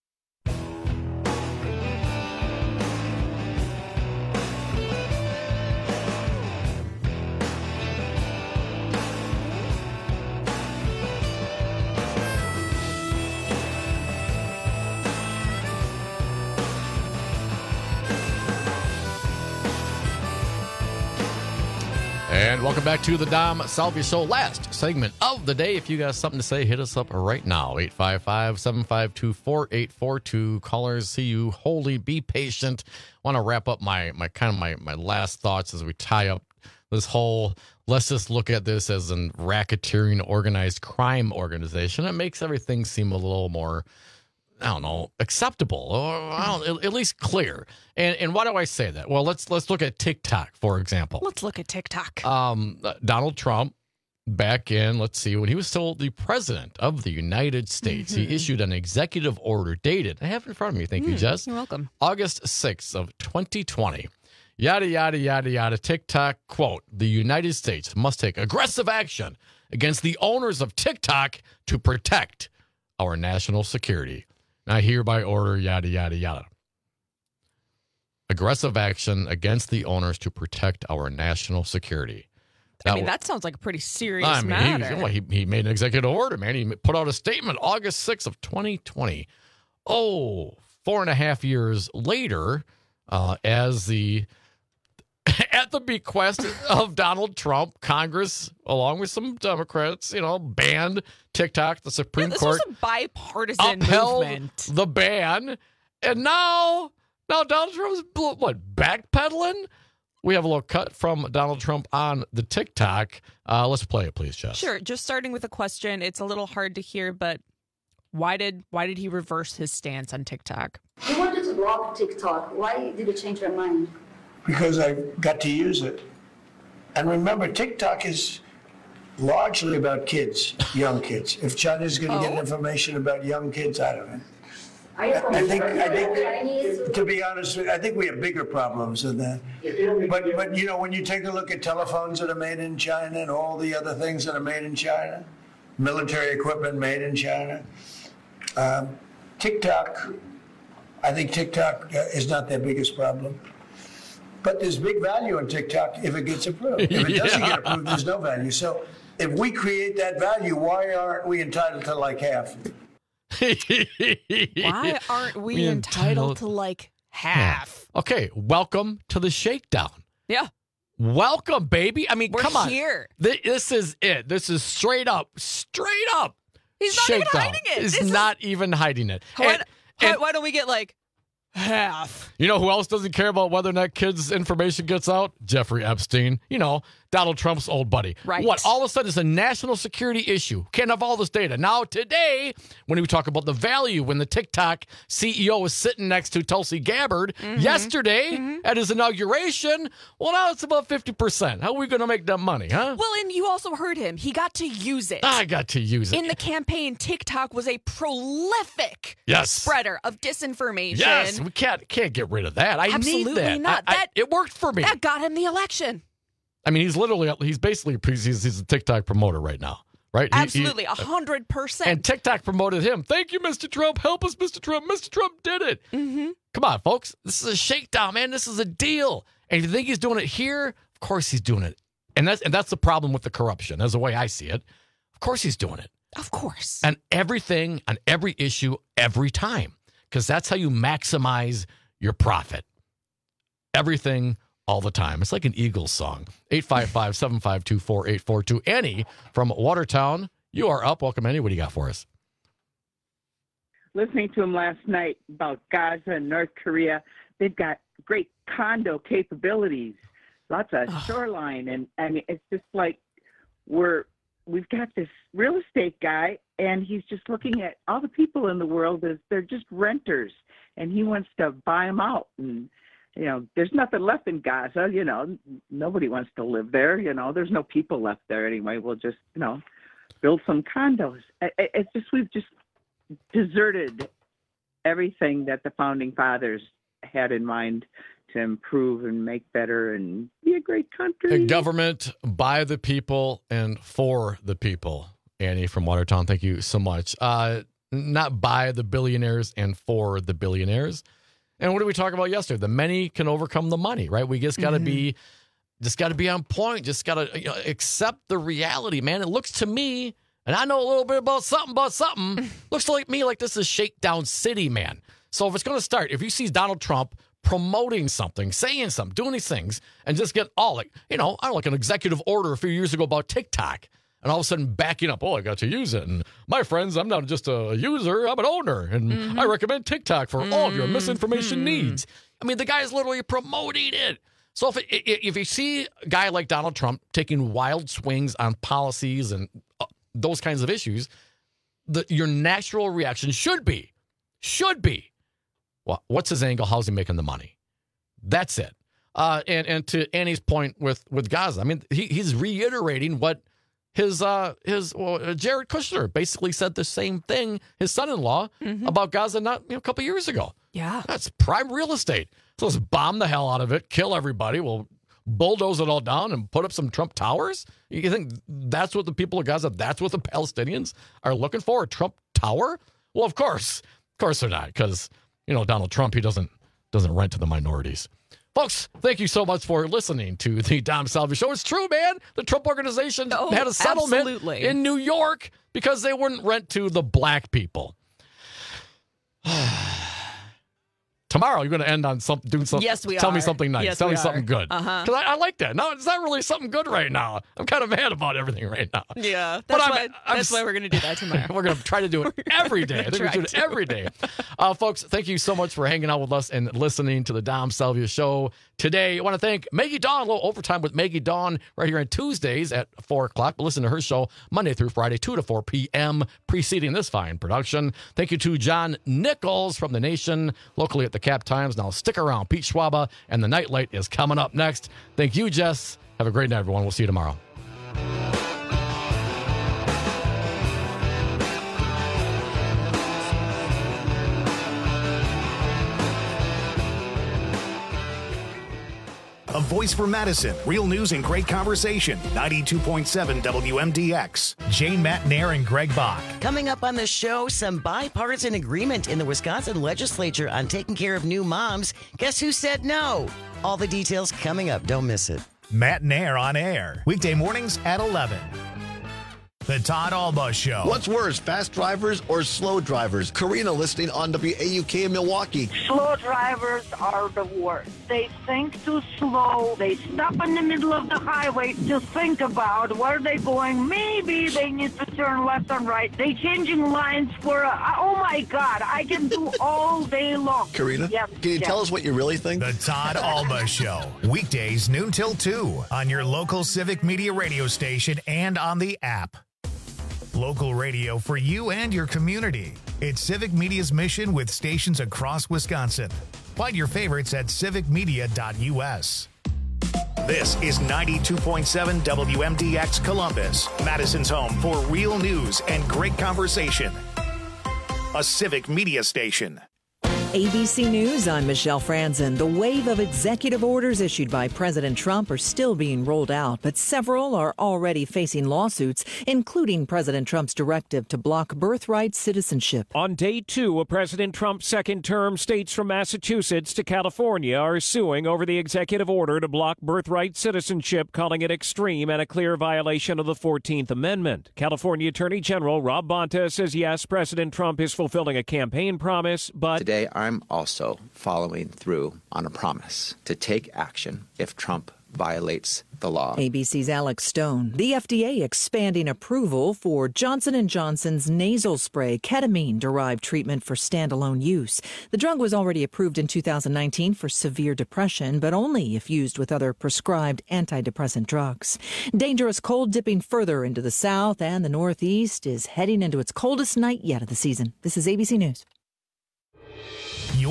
And welcome back to the Dom Salvi Show. Last segment of the day. If you got something to say, hit us up right now. 855-752-4842. Callers, see you holding. Be patient. Want to wrap up my last thoughts as we tie up this whole, let's just look at this as a racketeering organized crime organization. It makes everything seem a little more, I don't know, acceptable, or at least clear. And why do I say that? Well, let's look at TikTok, for example. Let's look at TikTok. Donald Trump, back in, let's see, when he was still the president of the United States, he issued an executive order dated, I have it in front of me, thank you, Jess. You're welcome. August 6th of 2020. Yada, yada, yada, yada. TikTok, quote, the United States must take aggressive action against the owners of TikTok to protect our national security. I hereby order, yada, yada, yada. Aggressive action against the owners to protect our national security. That sounds like a pretty serious matter. He made an executive order, man. He put out a statement August 6th of 2020. 4.5 years later, at the bequest of Donald Trump, Congress, along with some Democrats, banned TikTok. The Supreme Court was a bipartisan upheld movement. the ban, and now Donald Trump's backpedaling. We have a little cut from Donald Trump on the TikTok. Let's play it, please, Jess. Sure. Just starting with a question. It's a little hard to hear, but why did he reverse his stance on TikTok? You wanted to block TikTok. Why did you change your mind? Because I got to use it. And remember, TikTok is largely about kids, young kids. If China's going to get information about young kids, I don't know. I think, to be honest, I think we have bigger problems than that. But when you take a look at telephones that are made in China and all the other things that are made in China, military equipment made in China, TikTok, I think TikTok is not their biggest problem. But there's big value in TikTok if it gets approved. If it doesn't get approved, there's no value. So if we create that value, why aren't we entitled to like half? Why aren't we entitled to half? Okay, welcome to the shakedown. Yeah. Welcome, baby. I mean, We're come on. here. This is it. This is straight up He's not even hiding it. He's not even hiding it. Why don't we get like half? You know who else doesn't care about whether or not kids' information gets out? Jeffrey Epstein. You know, Donald Trump's old buddy. Right. What? All of a sudden, it's a national security issue. Can't have all this data. Now, today, when we talk about the value, when the TikTok CEO was sitting next to Tulsi Gabbard yesterday at his inauguration, well, now it's about 50%. How are we going to make that money, huh? Well, and you also heard him. He got to use it. I got to use it. In the campaign, TikTok was a prolific spreader of disinformation. Yes, we can't get rid of that. I Absolutely need that. not. It worked for me. That got him the election. I mean, he's a TikTok promoter right now, right? Absolutely, 100%. And TikTok promoted him. Thank you, Mr. Trump. Help us, Mr. Trump. Mr. Trump did it. Come on, folks. This is a shakedown, man. This is a deal. And if you think he's doing it here, of course he's doing it. And that's the problem with the corruption. That's the way I see it. Of course he's doing it. Of course. And everything, on every issue, every time. Because that's how you maximize your profit. Everything, all the time. It's like an Eagles song. 855-752-4842. Annie from Watertown, you are up. Welcome, Annie. What do you got for us? Listening to him last night about Gaza and North Korea, they've got great condo capabilities, lots of shoreline, and I mean, it's just like we've got this real estate guy, and he's just looking at all the people in the world as they're just renters, and he wants to buy them out. And you know, there's nothing left in Gaza. You know, nobody wants to live there. You know, there's no people left there anyway. We'll just, you know, build some condos. It's just, we've just deserted everything that the founding fathers had in mind to improve and make better and be a great country. A government by the people and for the people. Annie from Watertown, thank you so much. Not by the billionaires and for the billionaires. And what did we talk about yesterday? The many can overcome the money, right? We just got to be on point. Just got to accept the reality, man. It looks to me, and I know a little bit about something. Looks like me like this is Shakedown City, man. So if it's going to start, if you see Donald Trump promoting something, saying something, doing these things, and just get all like, you know, I don't like an executive order a few years ago about TikTok. And all of a sudden backing up, I got to use it. And my friends, I'm not just a user, I'm an owner. And I recommend TikTok for all of your misinformation needs. I mean, the guy's literally promoting it. So if you see a guy like Donald Trump taking wild swings on policies and those kinds of issues, your natural reaction should be, well, what's his angle? How's he making the money? That's it. And to Annie's point with Gaza, I mean, he's reiterating what his Jared Kushner basically said the same thing, his son-in-law, about Gaza a couple years ago. Yeah. That's prime real estate. So let's bomb the hell out of it, kill everybody, we'll bulldoze it all down and put up some Trump towers? You think that's what the people of Gaza, that's what the Palestinians are looking for, a Trump tower? Well, of course they're not, because, you know, Donald Trump, he doesn't rent to the minorities. Folks, thank you so much for listening to the Dom Salvi Show. It's true, man. The Trump Organization had a settlement in New York because they wouldn't rent to the black people. Tomorrow, you're going to end on doing something. Yes, we are. Tell me something nice. Yes, Tell we me something good. Because I like that. No, it's not really something good right now. I'm kind of mad about everything right now. Yeah, that's why we're going to do that tomorrow. We're going to try to do it every day. I think we do it every day. Folks, thank you so much for hanging out with us and listening to the Dom Salvia Show today. I want to thank Maggie Dawn, a little overtime with Maggie Dawn right here on Tuesdays at 4 o'clock. But listen to her show Monday through Friday, 2 to 4 p.m., preceding this fine production. Thank you to John Nichols from The Nation, locally at the Cap Times. Now stick around. Pete Schwaba and the Nightlight is coming up next. Thank you, Jess. Have a great night, everyone. We'll see you tomorrow. A voice for Madison. Real news and great conversation. 92.7 WMDX. Jane Matt Nair and Greg Bach. Coming up on the show, some bipartisan agreement in the Wisconsin legislature on taking care of new moms. Guess who said no? All the details coming up. Don't miss it. Matt Nair on air. Weekday mornings at 11. The Todd Alba Show. What's worse, fast drivers or slow drivers? Karina listening on WAUK in Milwaukee. Slow drivers are the worst. They think too slow. They stop in the middle of the highway to think about where they're going. Maybe they need to turn left and right. They changing lines for oh my God, I can do all day long. Karina, can you tell us what you really think? The Todd Alba Show. Weekdays noon till 2 on your local Civic Media radio station and on the app. Local radio for you and your community. It's Civic Media's mission with stations across Wisconsin. Find your favorites at civicmedia.us. This is 92.7 WMDX Columbus, Madison's home for real news and great conversation. A Civic Media station. ABC News, I'm Michelle Franzen. The wave of executive orders issued by President Trump are still being rolled out, but several are already facing lawsuits, including President Trump's directive to block birthright citizenship. On day 2 of President Trump's second term, states from Massachusetts to California are suing over the executive order to block birthright citizenship, calling it extreme and a clear violation of the 14th Amendment. California Attorney General Rob Bonta says, yes, President Trump is fulfilling a campaign promise, but today I'm also following through on a promise to take action if Trump violates the law. ABC's Alex Stone. The FDA expanding approval for Johnson & Johnson's nasal spray ketamine-derived treatment for standalone use. The drug was already approved in 2019 for severe depression, but only if used with other prescribed antidepressant drugs. Dangerous cold dipping further into the south, and the Northeast is heading into its coldest night yet of the season. This is ABC News.